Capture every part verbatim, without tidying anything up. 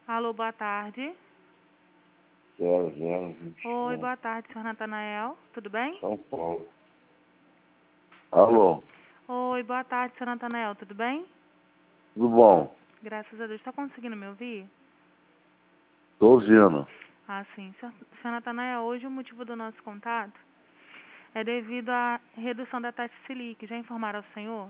Alô, boa tarde. zero zero vinte e Oi, um, boa tarde, senhor Natanael. Tudo bem? São Paulo. Alô, Oi, boa tarde, senhor Natanael. Tudo bem? tudo bom? Graças a Deus. Está conseguindo me ouvir? Tô ouvindo. Ah, sim. Senhor, senhor Natanael, hoje o motivo do nosso contato é devido à redução da taxa Selic. Já informaram ao senhor?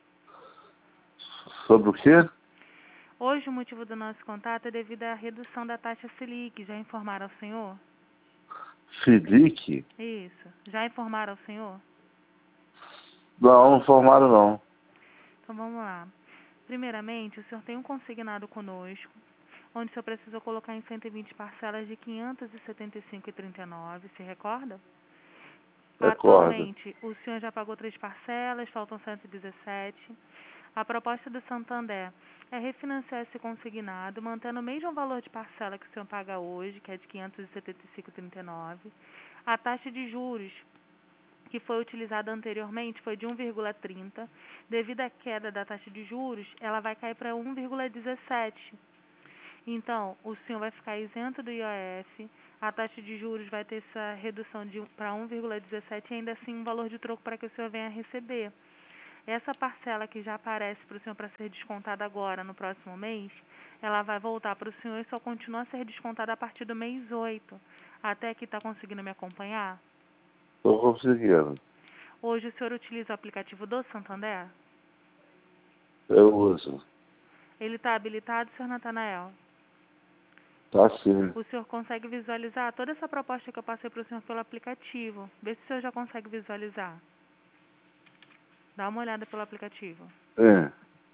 Sobre o quê? Hoje o motivo do nosso contato é devido à redução da taxa Selic. Já informaram ao senhor? Silic? Isso. Já informaram ao senhor? Não, não formaram não. Então vamos lá. Primeiramente, o senhor tem um consignado conosco, onde o senhor precisou colocar em cento e vinte parcelas de quinhentos e setenta e cinco reais e trinta e nove centavos, se recorda? Recorda. Atualmente, o senhor já pagou três parcelas, faltam cento e dezessete. A proposta do Santander é refinanciar esse consignado, mantendo o mesmo valor de parcela que o senhor paga hoje, que é de quinhentos e setenta e cinco reais e trinta e nove centavos. A taxa de juros que foi utilizada anteriormente foi de um vírgula trinta. Devido à queda da taxa de juros, ela vai cair para um vírgula dezessete. Então, o senhor vai ficar isento do I O F, a taxa de juros vai ter essa redução de para um vírgula dezessete e ainda assim um valor de troco para que o senhor venha receber. Essa parcela que já aparece para o senhor para ser descontada agora, no próximo mês, ela vai voltar para o senhor e só continua a ser descontada a partir do mês oito. Até aqui está conseguindo me acompanhar? Tô conseguindo. Hoje o senhor utiliza o aplicativo do Santander? Eu uso. Ele está habilitado, senhor Natanael? Tá sim. O senhor consegue visualizar toda essa proposta que eu passei para o senhor pelo aplicativo? Vê se o senhor já consegue visualizar. Dá uma olhada pelo aplicativo. É.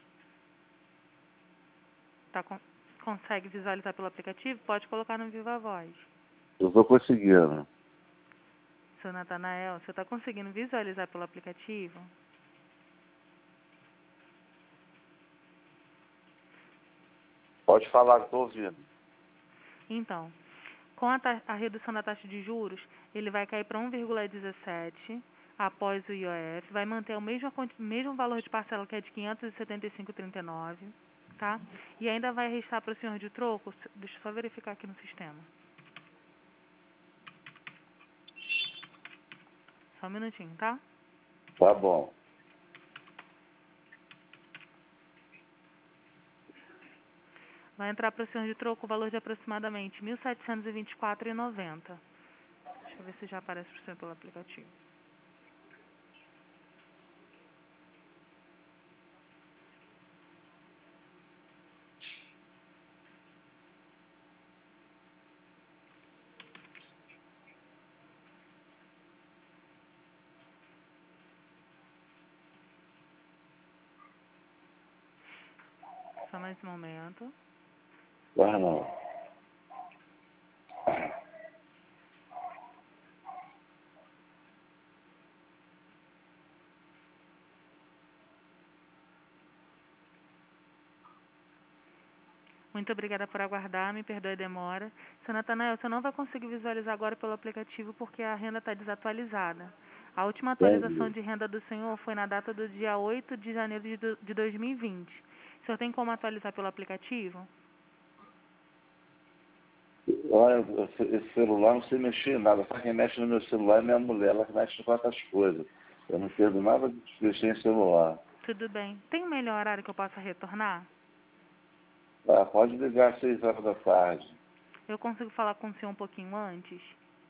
Tá, con consegue visualizar pelo aplicativo? Pode colocar no Viva Voz. Eu tô conseguindo. Senhor Natanael, você está conseguindo visualizar pelo aplicativo? Pode falar que tô ouvindo. Então, com a, a redução da taxa de juros, ele vai cair para um vírgula dezessete após o I O F, vai manter o mesmo, mesmo valor de parcela que é de quinhentos e setenta e cinco reais e trinta e nove centavos, tá? E ainda vai restar para o senhor de troco, deixa eu só verificar aqui no sistema. Só um minutinho, tá? Tá bom. Vai entrar para o senhor de troco o valor de aproximadamente mil setecentos e vinte e quatro reais e noventa centavos. Deixa eu ver se já aparece para o senhor pelo aplicativo. Só mais um momento. Vai não. Muito obrigada por aguardar, me perdoe a demora. Seu Natanael, você não vai conseguir visualizar agora pelo aplicativo porque a renda está desatualizada. A última atualização Entendi. de renda do senhor foi na data do dia oito de janeiro de do- de dois mil e vinte. O senhor tem como atualizar pelo aplicativo? Olha, esse esse celular não sei mexer em nada. Só quem mexe no meu celular é minha mulher. Ela que mexe com outras coisas. Eu não entendo nada de mexer em celular. Tudo bem. Tem um melhor horário que eu possa retornar? Tá, pode ligar às seis horas da tarde. Eu consigo falar com o senhor um pouquinho antes?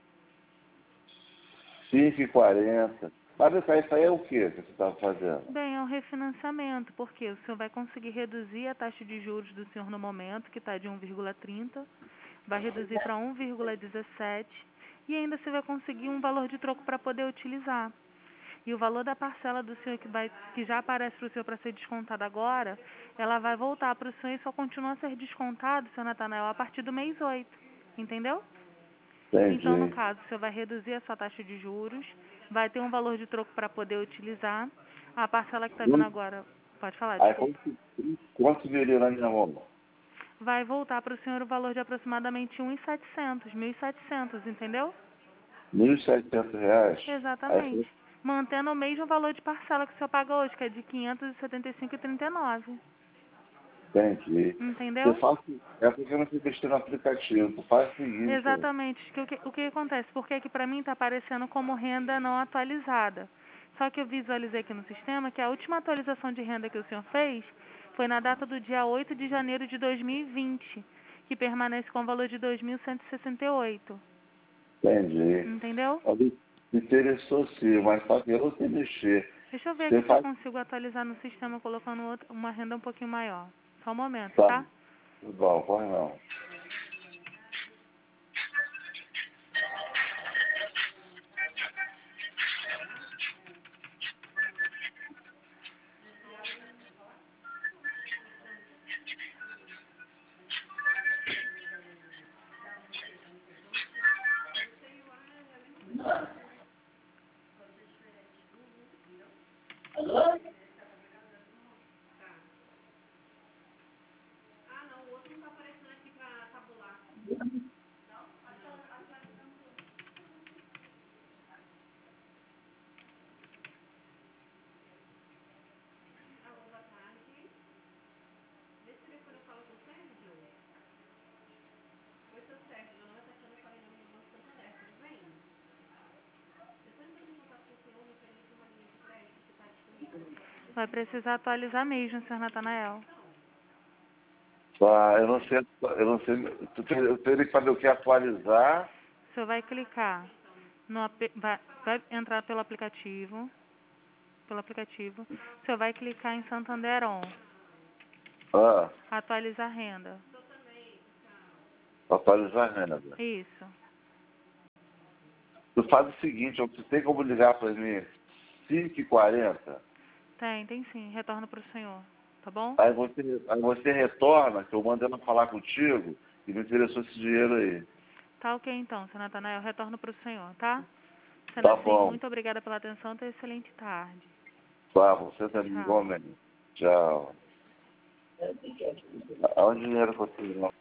cinco e quarenta. Mas isso aí, isso aí é o que que você está fazendo? Bem, é um refinanciamento, porque o senhor vai conseguir reduzir a taxa de juros do senhor no momento, que está de um vírgula trinta, vai reduzir para um vírgula dezessete e ainda você vai conseguir um valor de troco para poder utilizar. E o valor da parcela do senhor que, vai, que já aparece para o senhor para ser descontado agora, ela vai voltar para o senhor e só continua a ser descontado, senhor Natanael, a partir do mês oito. Entendeu? Então, no Entendi. caso, o senhor vai reduzir a sua taxa de juros, vai ter um valor de troco para poder utilizar. A parcela que está vindo Hum, agora, pode falar, Aí desculpa. quanto, quanto viria na minha mão? Vai voltar para o senhor o valor de aproximadamente um mil e setecentos, mil e setecentos, entendeu? Mil e setecentos reais. Aí Exatamente. foi Mantendo o mesmo valor de parcela que o senhor paga hoje, que é de quinhentos e setenta e cinco reais e trinta e nove centavos. Entendi. Entendeu? Você faz, é porque eu não fui investir no aplicativo. Tu faz o seguinte. Exatamente. O que, o que acontece? Porque aqui para mim está aparecendo como renda não atualizada. Só que eu visualizei aqui no sistema que a última atualização de renda que o senhor fez foi na data do dia oito de janeiro de dois mil e vinte, que permanece com o valor de dois mil cento e sessenta e oito. Entendi. Entendeu? Me interessou sim, mas só que eu não sei mexer. Deixa eu ver Você aqui se eu faz... consigo atualizar no sistema colocando outra, uma renda um pouquinho maior. Só um momento, Tá. tá? Tudo bom, corre não. Vai precisar atualizar mesmo, senhor Natanael. Tá, eu não sei, eu não sei, tu tem- eu teria que fazer o que? Atualizar? O senhor vai clicar, no, ap- vai, vai entrar pelo aplicativo, pelo aplicativo. O senhor vai clicar em Santander On, Ah, atualizar renda. atualizar a renda. Isso. Tu faz o seguinte, você tem como ligar para mim cinco e quarenta, Tem, tem sim. Retorno para o senhor. Tá bom? aí você, aí você retorna, que eu mando ela falar contigo, e me interessou esse dinheiro aí. Tá ok então, senhor Natanael. Retorno para o senhor, tá? Sendo Tá assim, bom. muito obrigada pela atenção. Tenha excelente tarde. Tá, você também, Tchau. igualmente. Tchau. Aonde dinheiro você não?